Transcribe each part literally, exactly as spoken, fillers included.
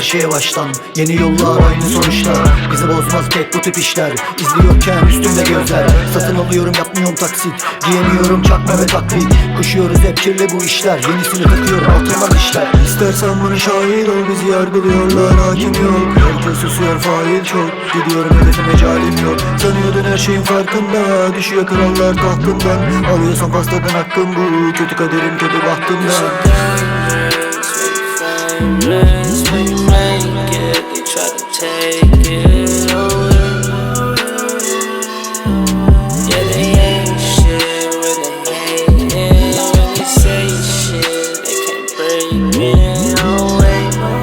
şeye baştan. Yeni yollar, aynı sonuçlar. Bizi bozmaz pek bu tip işler. İzliyorken üstümde gözler. Satın alıyorum, yapmıyorum taksit. Giyemiyorum çakma ve taklit. Koşuyoruz hep kirli bu işler. Yenisini takıyorum, altından işler. İstersen bana şahit ol, bizi yargılıyorlar, hakim yok. Herkes susuyor, fail çok. Gidiyorum hedefe, mecalim yok. Sanıyordun her şeyin farkında. Düşüyor krallar tahtından. Alıyorsan pastadan hakkın bu. Kötü kaderim, kötü bahtımdan. When you make it, they try to take it away. Yeah, they ain't shit when they hatin'. When they say shit, they can't break me away.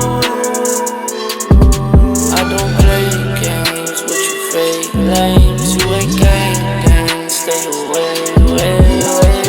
I don't play games with you fake lames. You ain't gang gang, stay away, away,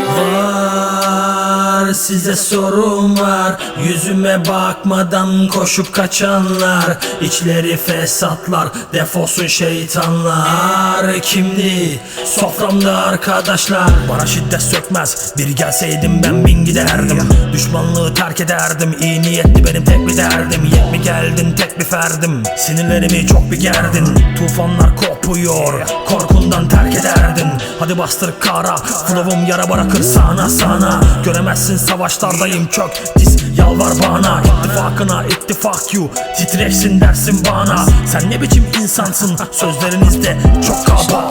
away. Size sorum var, yüzüme bakmadan koşup kaçanlar. İçleri fesatlar, defolsun şeytanlar. Kimdi soframda arkadaşlar? Bana şiddet sökmez, bir gelseydim ben bin giderdim. Düşmanlığı terk ederdim, iyi niyetli benim tek bir derdim. Yet mi geldin tek bir ferdim, sinirlerimi çok bir gerdin. Tufanlar kopuyor, korkundan terk ederdin. Hadi bastır kara, flow'um yara bırakır sana sana. Göremezsin savaşlardayım kök, diz yalvar bana. İttifakına ittifak you, titreşsin dersin bana. Sen ne biçim insansın, sözlerinizde çok kaba.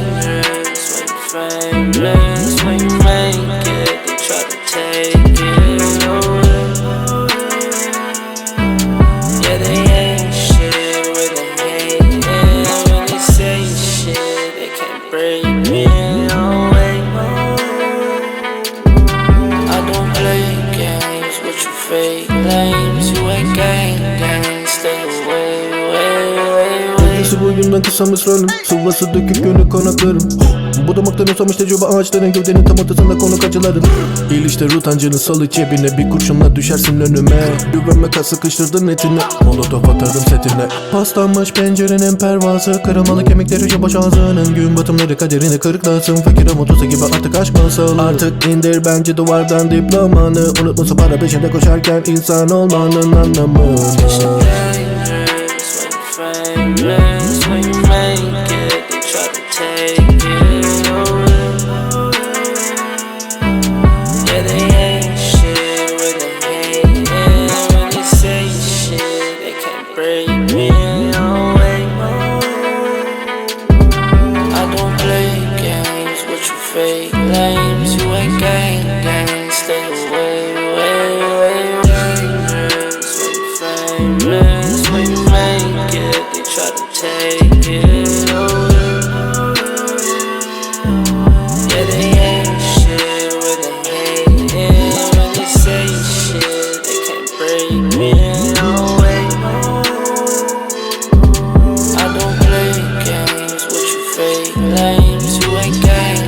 Fake lames, you ain't gang gang, stay away, away, away, away. Öncesi boyundan kısa mısranım, sıvası dökük gönül kanatlarım. Budamaktan uzamış tecrübe ağaçların, gövdenin tam ortasında konuk acılarım. İliştir utancını salı cebine, bir kurşunla düşersin önüme. Güvenme sıkıştırdın etine, molotof atarım setine. Paslanmış pencerenin pervası, kırılmalı kemikleri boş ağzının. Gün batımları kaderini kırıklasın, fakir amotosu gibi artık aşk masalı. Artık indir bence duvardan diplomanı, unutmasın para peşinde koşarken insan olmanın anlamını. Fake lames, you ain't gang gang, stay away, away, away. Famous when you make it, they try to take it away. Yeah, they ain't shit when they hatin'. When they say shit, they can't break me away. I don't play games with you fake lames, you ain't gang.